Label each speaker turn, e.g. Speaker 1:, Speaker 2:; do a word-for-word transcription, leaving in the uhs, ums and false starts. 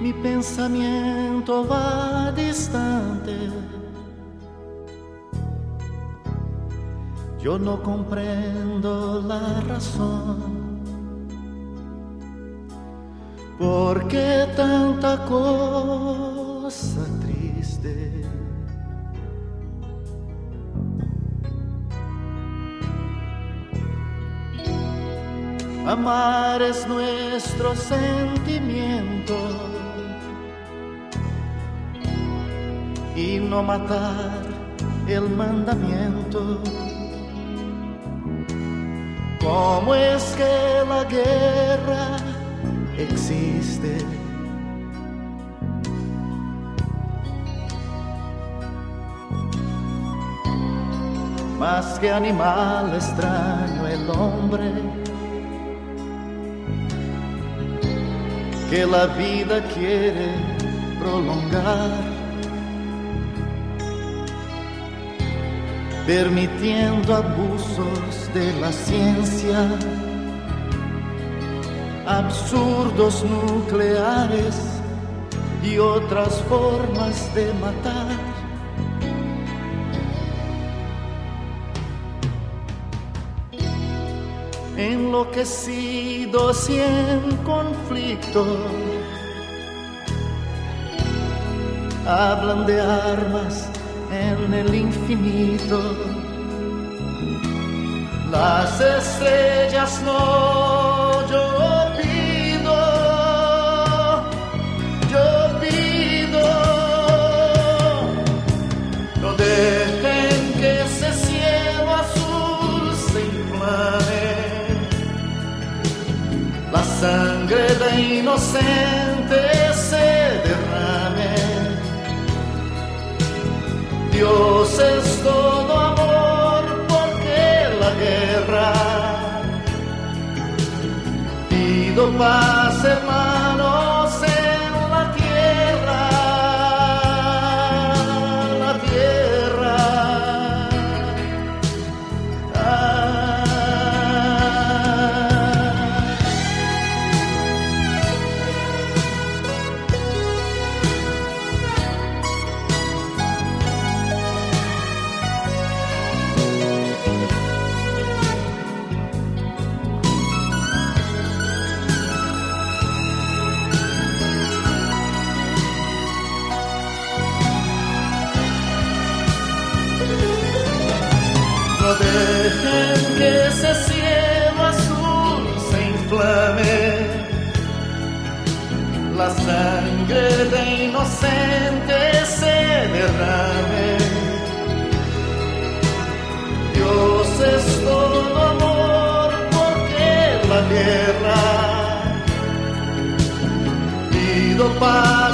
Speaker 1: Mi pensamiento va distante. Yo no comprendo la razón. ¿Por qué tanta cosa triste? Amar es nuestro sentimiento y no matar el mandamiento. ¿Cómo es que la guerra existe? Más que animal extraño el hombre, que la vida quiere prolongar, permitiendo abusos de la ciencia, absurdos nucleares y otras formas de matar. Enloquecidos y en conflicto, hablan de armas en el infinito. Las estrellas no, yo pido, yo pido, no dejen que ese cielo azul se inflame, la sangre de inocentes se derrame. Dios es todo amor, porque la guerra. Pido paz, hermanos, en la tierra, la tierra. Ah. No dejen que ese cielo azul se inflame, la sangre de inocentes se derrame. Dios es todo amor, porque la guerra. Pido paz.